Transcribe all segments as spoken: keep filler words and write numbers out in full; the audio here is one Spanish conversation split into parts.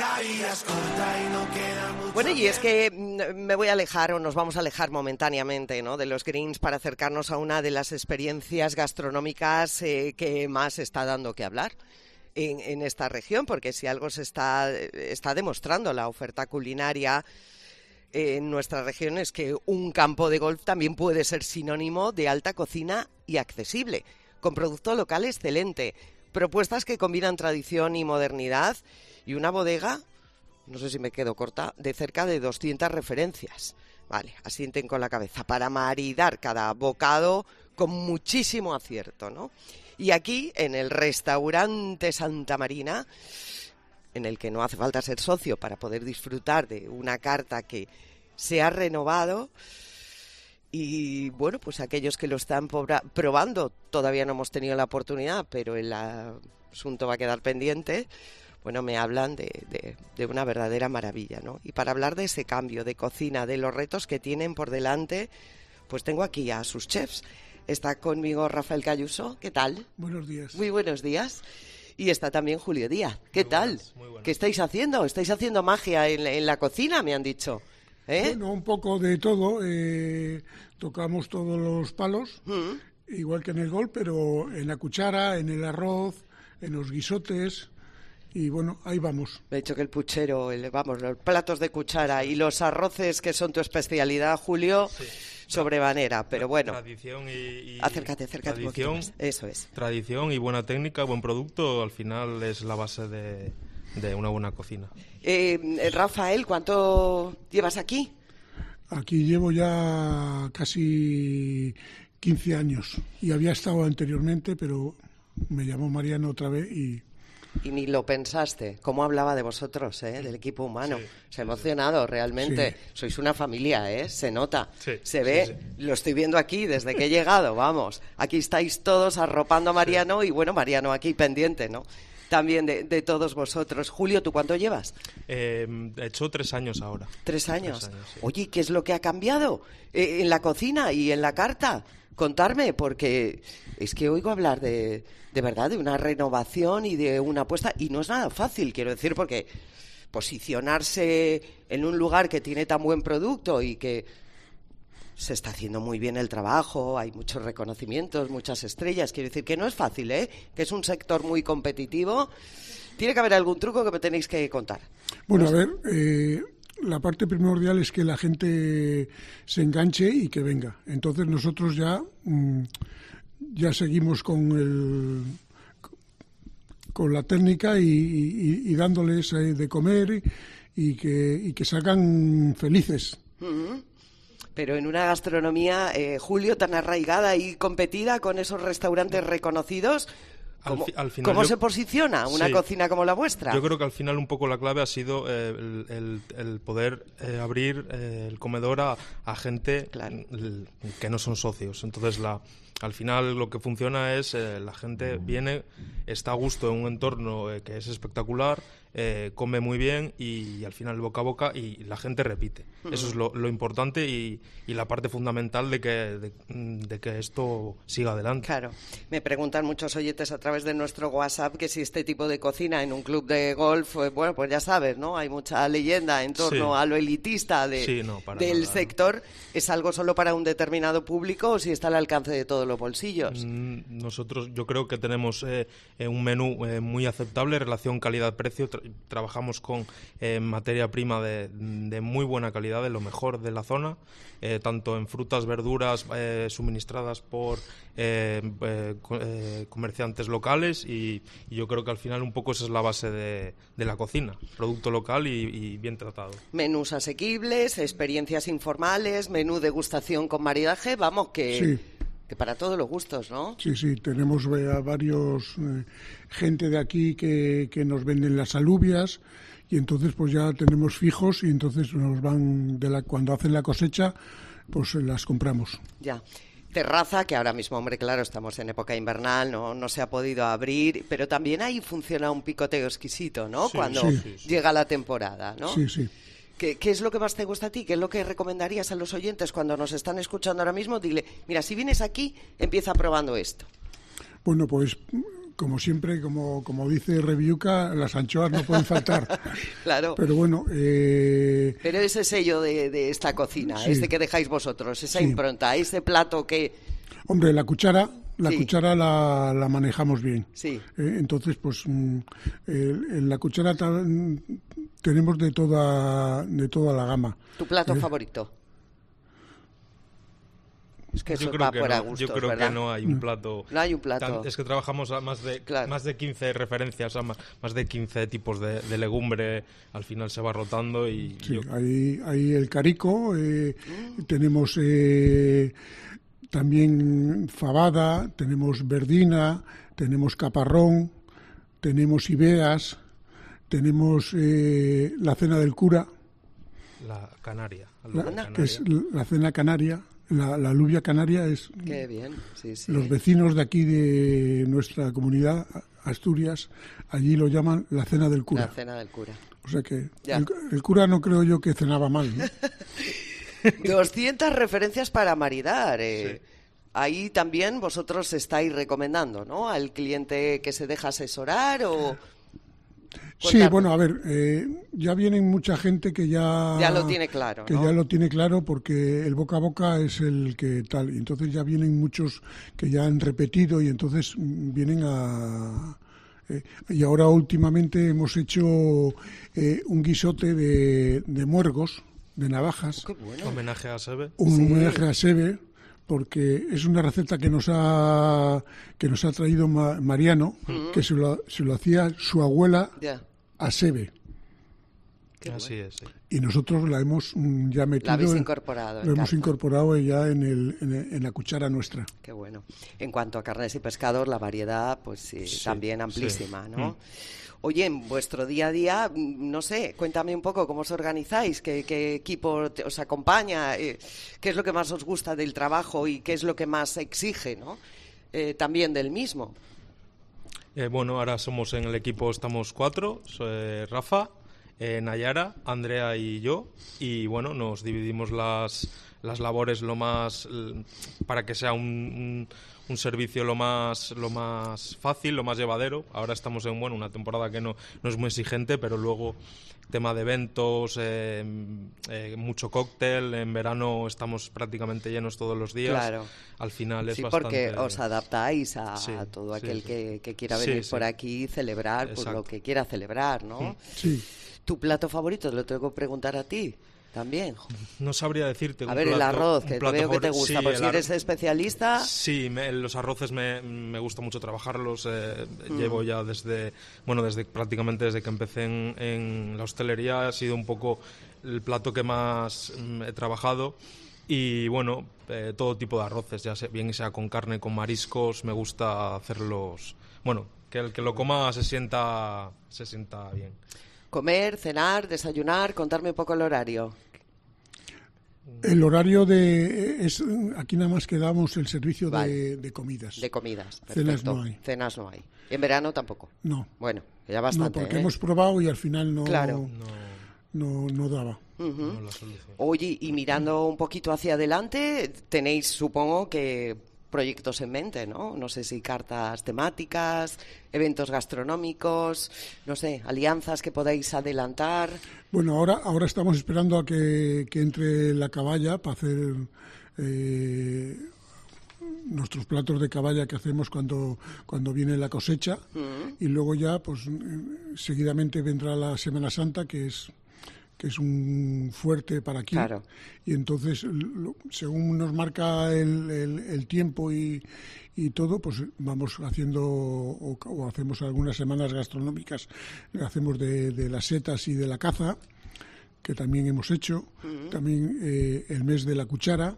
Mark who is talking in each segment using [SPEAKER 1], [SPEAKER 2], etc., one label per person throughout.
[SPEAKER 1] Bueno, y es que me voy a alejar o nos vamos a alejar momentáneamente, ¿no?, de los greens para acercarnos a una de las experiencias gastronómicas eh, que más está dando que hablar en, en esta región, porque si algo se está, está demostrando la oferta culinaria en nuestra región es que un campo de golf también puede ser sinónimo de alta cocina y accesible, con producto local excelente, propuestas que combinan tradición y modernidad y una bodega, no sé si me quedo corta, de cerca de doscientas referencias. Vale, asienten con la cabeza, para maridar cada bocado con muchísimo acierto, ¿no? Y aquí, en el restaurante Santa Marina, en el que no hace falta ser socio para poder disfrutar de una carta que se ha renovado, y bueno, pues aquellos que lo están probando, todavía no hemos tenido la oportunidad, pero el asunto va a quedar pendiente. Bueno, me hablan de, de, de una verdadera maravilla, ¿no? Y para hablar de ese cambio de cocina, de los retos que tienen por delante, pues tengo aquí a sus chefs. Está conmigo Rafael Cayuso, ¿qué tal?
[SPEAKER 2] Buenos días.
[SPEAKER 1] Muy buenos días. Y está también Julio Díaz, ¿qué muy tal? Buenas, muy buenas. ¿Qué estáis haciendo? ¿Estáis haciendo magia en, en la cocina, me han dicho? ¿Eh?
[SPEAKER 2] Bueno, un poco de todo. Eh, tocamos todos los palos, ¿Mm? igual que en el golf, pero en la cuchara, en el arroz, en los guisotes. Y bueno, ahí vamos.
[SPEAKER 1] De hecho que el puchero, el, vamos, los platos de cuchara y los arroces que son tu especialidad, Julio, sí. sobremanera, pero bueno.
[SPEAKER 3] Tradición y... y
[SPEAKER 1] acércate, acércate
[SPEAKER 3] tradición,
[SPEAKER 1] un poquito más. Eso es.
[SPEAKER 3] Tradición y buena técnica, buen producto, al final es la base de, de una buena cocina.
[SPEAKER 1] Eh, Rafael, ¿cuánto llevas aquí?
[SPEAKER 2] Aquí llevo ya casi quince años y había estado anteriormente, pero me llamó Mariano otra vez y...
[SPEAKER 1] Y ni lo pensaste. ¿Cómo hablaba de vosotros, eh? Del equipo humano?
[SPEAKER 3] Sí,
[SPEAKER 1] Se ha emocionado, realmente.
[SPEAKER 2] Sí.
[SPEAKER 1] Sois una familia, ¿eh? Se nota.
[SPEAKER 3] Sí,
[SPEAKER 1] se ve.
[SPEAKER 3] Sí, sí.
[SPEAKER 1] Lo estoy viendo aquí desde que he llegado, vamos. Aquí estáis todos arropando a Mariano sí. y, bueno, Mariano aquí pendiente, ¿no? También de, de todos vosotros. Julio, ¿tú cuánto llevas?
[SPEAKER 3] Eh, he hecho tres años ahora.
[SPEAKER 1] ¿Tres años?
[SPEAKER 3] Tres años sí.
[SPEAKER 1] Oye, ¿qué es lo que ha cambiado eh, en la cocina y en la carta? Contarme, porque es que oigo hablar de, de verdad, de una renovación y de una apuesta, y no es nada fácil, quiero decir, porque posicionarse en un lugar que tiene tan buen producto y que se está haciendo muy bien el trabajo, hay muchos reconocimientos, muchas estrellas, quiero decir que no es fácil, ¿eh? Que es un sector muy competitivo. Tiene que haber algún truco que me tenéis que contar.
[SPEAKER 2] Bueno, a ver... Eh... La parte primordial es que la gente se enganche y que venga. Entonces nosotros ya mmm, ya seguimos con el con la técnica y, y, y dándoles eh, de comer y, y que y que salgan felices.
[SPEAKER 1] Uh-huh. Pero en una gastronomía, eh, Julio, tan arraigada y competida con esos restaurantes reconocidos. ¿Cómo, al, al final ¿cómo yo, se posiciona una sí, cocina como la vuestra?
[SPEAKER 3] Yo creo que al final un poco la clave ha sido eh, el, el, el poder eh, abrir eh, el comedor a, a gente claro. el, que no son socios. Entonces, la, al final lo que funciona es eh, la gente viene, está a gusto en un entorno eh, que es espectacular, eh, come muy bien y, y al final boca a boca y la gente repite. Uh-huh. Eso es lo, lo importante y, y la parte fundamental de que, de, de que esto siga adelante.
[SPEAKER 1] Claro. Me preguntan muchos oyentes a través de nuestro WhatsApp que si este tipo de cocina en un club de golf, bueno, pues ya sabes, ¿no? Hay mucha leyenda en torno sí. a lo elitista de,
[SPEAKER 3] sí, no,
[SPEAKER 1] del
[SPEAKER 3] nada.
[SPEAKER 1] sector. ¿Es algo solo para un determinado público o si está al alcance de todos los bolsillos?
[SPEAKER 3] Nosotros yo creo que tenemos eh, un menú eh, muy aceptable, relación calidad-precio. Tra- trabajamos con eh, materia prima de, de muy buena calidad, de lo mejor de la zona, eh, tanto en frutas, verduras eh, suministradas por eh, eh, eh, comerciantes locales y, y yo creo que al final un poco esa es la base de, de la cocina, producto local y, y bien tratado.
[SPEAKER 1] Menús asequibles, experiencias informales, menú degustación con maridaje, vamos que...
[SPEAKER 2] Sí.
[SPEAKER 1] Que para todos los gustos, ¿no?
[SPEAKER 2] Sí, sí, tenemos a varios eh, gente de aquí que, que nos venden las alubias y entonces pues ya tenemos fijos y entonces nos van, de la cuando hacen la cosecha, pues las compramos.
[SPEAKER 1] Ya. Terraza, que ahora mismo, hombre, claro, estamos en época invernal, no, no se ha podido abrir, pero también ahí funciona un picoteo exquisito, ¿no?
[SPEAKER 3] Sí,
[SPEAKER 1] Cuando
[SPEAKER 2] sí,
[SPEAKER 3] sí, sí.
[SPEAKER 1] llega la temporada, ¿no?
[SPEAKER 2] Sí, sí.
[SPEAKER 1] ¿Qué, ¿Qué es lo que más te gusta a ti? ¿Qué es lo que recomendarías a los oyentes cuando nos están escuchando ahora mismo? Dile, mira, si vienes aquí, empieza probando esto.
[SPEAKER 2] Bueno, pues como siempre, como, como dice Reviuca, las anchoas no pueden faltar.
[SPEAKER 1] Claro.
[SPEAKER 2] Pero bueno... Eh...
[SPEAKER 1] Pero ese sello de, de esta cocina, sí. Este que dejáis vosotros, esa sí. impronta, ese plato que...
[SPEAKER 2] Hombre, la cuchara... La
[SPEAKER 1] sí.
[SPEAKER 2] cuchara la, la manejamos bien.
[SPEAKER 1] Sí.
[SPEAKER 2] Eh, entonces, pues, mm, eh, en la cuchara ta, tenemos de toda, de toda la gama.
[SPEAKER 1] ¿Tu plato
[SPEAKER 2] eh,
[SPEAKER 1] favorito? Es que eso
[SPEAKER 3] yo creo
[SPEAKER 1] va
[SPEAKER 3] que
[SPEAKER 1] por
[SPEAKER 3] no,
[SPEAKER 1] a gustos,
[SPEAKER 3] yo creo
[SPEAKER 1] ¿verdad?
[SPEAKER 3] que no hay un plato.
[SPEAKER 1] No hay un plato.
[SPEAKER 3] Tan, es que trabajamos a más de
[SPEAKER 1] claro.
[SPEAKER 3] más de quince referencias, a más, más de quince tipos de, de legumbre. Al final se va rotando y.
[SPEAKER 2] Sí,
[SPEAKER 3] yo...
[SPEAKER 2] hay, hay el carico, eh, mm. tenemos eh, también fabada, tenemos verdina, tenemos caparrón, tenemos ibeas, tenemos eh, la cena del cura.
[SPEAKER 3] La canaria.
[SPEAKER 2] La,
[SPEAKER 3] canaria.
[SPEAKER 2] Que es la cena canaria. La, la alubia canaria es...
[SPEAKER 1] Qué bien, sí, sí.
[SPEAKER 2] Los vecinos de aquí de nuestra comunidad, Asturias, allí lo llaman la cena del cura.
[SPEAKER 1] La cena del cura.
[SPEAKER 2] O sea que el, el cura no creo yo que cenaba mal, ¿no?
[SPEAKER 1] doscientas referencias para maridar. Eh. Sí. Ahí también vosotros estáis recomendando, ¿no? Al cliente que se deja asesorar o...
[SPEAKER 2] Sí, bueno, a ver, eh, ya vienen mucha gente que ya...
[SPEAKER 1] Ya lo tiene claro,
[SPEAKER 2] Que
[SPEAKER 1] ¿no?
[SPEAKER 2] ya lo tiene claro porque el boca a boca es el que tal. Y entonces ya vienen muchos que ya han repetido y entonces vienen a... Eh, y ahora últimamente hemos hecho eh, un guisote de, de muergos, de navajas.
[SPEAKER 1] Qué bueno.
[SPEAKER 3] Homenaje a Sebe.
[SPEAKER 2] Un
[SPEAKER 1] sí.
[SPEAKER 2] homenaje a Sebe, porque es una receta que nos ha que nos ha traído Ma, Mariano, uh-huh. que se lo, se lo hacía su abuela
[SPEAKER 1] yeah.
[SPEAKER 2] a Sebe.
[SPEAKER 3] Qué Así bueno. es, sí.
[SPEAKER 2] Y nosotros la hemos ya metido...
[SPEAKER 1] La habéis
[SPEAKER 2] en,
[SPEAKER 1] incorporado.
[SPEAKER 2] Lo hemos incorporado ya en, el, en, el, en la cuchara nuestra.
[SPEAKER 1] Qué bueno. En cuanto a carnes y pescados, la variedad, pues sí, sí también amplísima, sí. ¿no? Mm. Oye, en vuestro día a día, no sé, cuéntame un poco cómo os organizáis, qué, qué equipo te, os acompaña, eh, qué es lo que más os gusta del trabajo y qué es lo que más exige, ¿no? Eh, también del mismo.
[SPEAKER 3] Eh, bueno, ahora somos en el equipo, estamos cuatro, soy Rafa, eh, Nayara, Andrea y yo, y bueno, nos dividimos las, las labores lo más, para que sea un... un un servicio lo más lo más fácil, lo más llevadero. Ahora estamos en bueno una temporada que no, no es muy exigente, pero luego tema de eventos, eh, eh, mucho cóctel, en verano estamos prácticamente llenos todos los días.
[SPEAKER 1] Claro.
[SPEAKER 3] Al final es
[SPEAKER 1] sí,
[SPEAKER 3] bastante...
[SPEAKER 1] porque os adaptáis a,
[SPEAKER 3] sí,
[SPEAKER 1] a todo
[SPEAKER 3] sí,
[SPEAKER 1] aquel
[SPEAKER 3] sí.
[SPEAKER 1] Que, que quiera venir sí, por sí. aquí y celebrar pues, lo que quiera celebrar, ¿no?
[SPEAKER 2] Sí.
[SPEAKER 1] ¿Tu plato favorito? Te lo tengo que preguntar a ti. También.
[SPEAKER 3] No sabría decirte.
[SPEAKER 1] A ver, plato, el arroz, que te veo que te gusta, sí, porque si eres especialista...
[SPEAKER 3] Sí, me, los arroces me, me gusta mucho trabajarlos. Eh, mm. Llevo ya desde, bueno, desde prácticamente desde que empecé en, en la hostelería, ha sido un poco el plato que más he trabajado. Y bueno, eh, todo tipo de arroces, ya sea, bien sea con carne, con mariscos, me gusta hacerlos... Bueno, que el que lo coma se sienta, se sienta bien.
[SPEAKER 1] Comer, cenar, desayunar, contarme un poco el horario.
[SPEAKER 2] El horario de... es aquí nada más que damos el servicio vale. de, de comidas.
[SPEAKER 1] De comidas, perfecto.
[SPEAKER 2] Cenas no hay.
[SPEAKER 1] Cenas no hay. ¿En verano tampoco?
[SPEAKER 2] No.
[SPEAKER 1] Bueno, ya bastante,
[SPEAKER 2] No, porque
[SPEAKER 1] ¿eh?
[SPEAKER 2] hemos probado y al final no,
[SPEAKER 1] claro.
[SPEAKER 2] no, no daba.
[SPEAKER 1] Uh-huh. No Oye, y mirando un poquito hacia adelante, tenéis, supongo que... proyectos en mente, ¿no? No sé si cartas temáticas, eventos gastronómicos, no sé, alianzas que podáis adelantar.
[SPEAKER 2] Bueno, ahora ahora estamos esperando a que, que entre la caballa para hacer eh, nuestros platos de caballa que hacemos cuando, cuando viene la cosecha uh-huh. y luego ya, pues, seguidamente vendrá la Semana Santa, que es... que es un fuerte para aquí,
[SPEAKER 1] claro.
[SPEAKER 2] Y entonces, lo, según nos marca el, el, el tiempo y, y todo, pues vamos haciendo o, o hacemos algunas semanas gastronómicas, hacemos de, de las setas y de la caza, que también hemos hecho, uh-huh. también eh, el mes de la cuchara,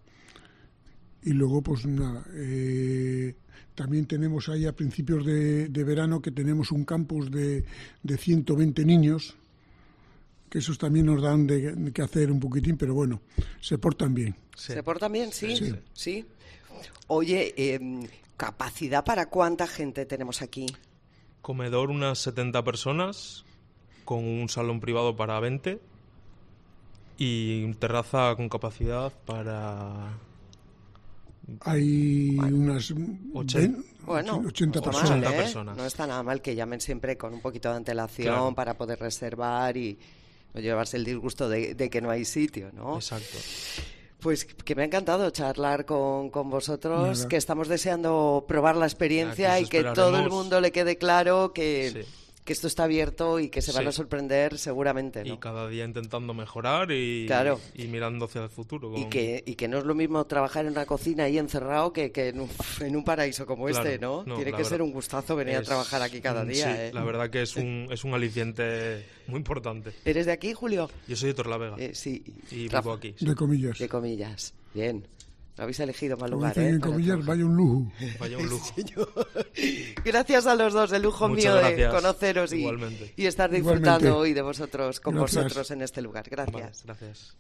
[SPEAKER 2] y luego pues nada, eh, también tenemos ahí a principios de, de verano que tenemos un campus de, de ciento veinte niños, que esos también nos dan de, de que hacer un poquitín, pero bueno, se portan bien.
[SPEAKER 1] Sí. ¿Se portan bien? Sí.
[SPEAKER 2] Sí.
[SPEAKER 1] sí. Oye, eh, ¿capacidad para cuánta gente tenemos aquí?
[SPEAKER 3] Comedor unas setenta personas, con un salón privado para veinte y terraza con capacidad para
[SPEAKER 2] Hay
[SPEAKER 1] bueno.
[SPEAKER 2] unas
[SPEAKER 3] ochenta,
[SPEAKER 1] bueno,
[SPEAKER 2] ochenta
[SPEAKER 1] no está
[SPEAKER 2] personas.
[SPEAKER 1] mal, ¿eh?
[SPEAKER 3] personas.
[SPEAKER 1] No está nada mal que llamen siempre con un poquito de antelación
[SPEAKER 3] Claro.
[SPEAKER 1] para poder reservar y no llevarse el disgusto de, de que no hay sitio, ¿no?
[SPEAKER 3] Exacto.
[SPEAKER 1] Pues que me ha encantado charlar con, con vosotros,
[SPEAKER 2] Nada.
[SPEAKER 1] que estamos deseando probar la experiencia
[SPEAKER 3] Ah, que
[SPEAKER 1] y
[SPEAKER 3] os
[SPEAKER 1] que todo el
[SPEAKER 3] esperaremos.
[SPEAKER 1] mundo le quede claro que,
[SPEAKER 3] Sí.
[SPEAKER 1] que esto está abierto y que se van
[SPEAKER 3] Sí.
[SPEAKER 1] a sorprender seguramente, ¿no?
[SPEAKER 3] Y cada día intentando mejorar y,
[SPEAKER 1] Claro.
[SPEAKER 3] y mirando hacia el futuro.
[SPEAKER 1] Y
[SPEAKER 3] con-
[SPEAKER 1] que, y que no es lo mismo trabajar en una cocina ahí encerrado que, que en, un, en un paraíso como
[SPEAKER 3] Claro,
[SPEAKER 1] este, ¿no?
[SPEAKER 3] no,
[SPEAKER 1] Tiene
[SPEAKER 3] la
[SPEAKER 1] que
[SPEAKER 3] verdad
[SPEAKER 1] ser un gustazo venir a
[SPEAKER 3] es-
[SPEAKER 1] trabajar aquí cada
[SPEAKER 3] mm,
[SPEAKER 1] día,
[SPEAKER 3] sí,
[SPEAKER 1] ¿eh?
[SPEAKER 3] la verdad que es un, es un aliciente muy importante.
[SPEAKER 1] ¿Eres de aquí, Julio?
[SPEAKER 3] Yo soy de Torlavega
[SPEAKER 1] Eh, sí.
[SPEAKER 3] y
[SPEAKER 1] Rafa,
[SPEAKER 3] vivo aquí. sí.
[SPEAKER 2] De comillas.
[SPEAKER 1] de comillas. Bien. No habéis elegido mal
[SPEAKER 2] Como
[SPEAKER 1] lugar,
[SPEAKER 2] dicen
[SPEAKER 1] ¿eh?
[SPEAKER 2] en
[SPEAKER 1] para
[SPEAKER 2] comillas,
[SPEAKER 1] trabajar.
[SPEAKER 2] vaya un lujo.
[SPEAKER 3] Vaya un lujo.
[SPEAKER 1] Gracias a los dos, el lujo
[SPEAKER 3] Muchas
[SPEAKER 1] mío de
[SPEAKER 3] gracias.
[SPEAKER 1] conoceros y,
[SPEAKER 3] Igualmente.
[SPEAKER 1] y estar disfrutando
[SPEAKER 2] Igualmente.
[SPEAKER 1] hoy de vosotros con
[SPEAKER 2] Gracias.
[SPEAKER 1] vosotros en este lugar. Gracias.
[SPEAKER 3] Vale, gracias.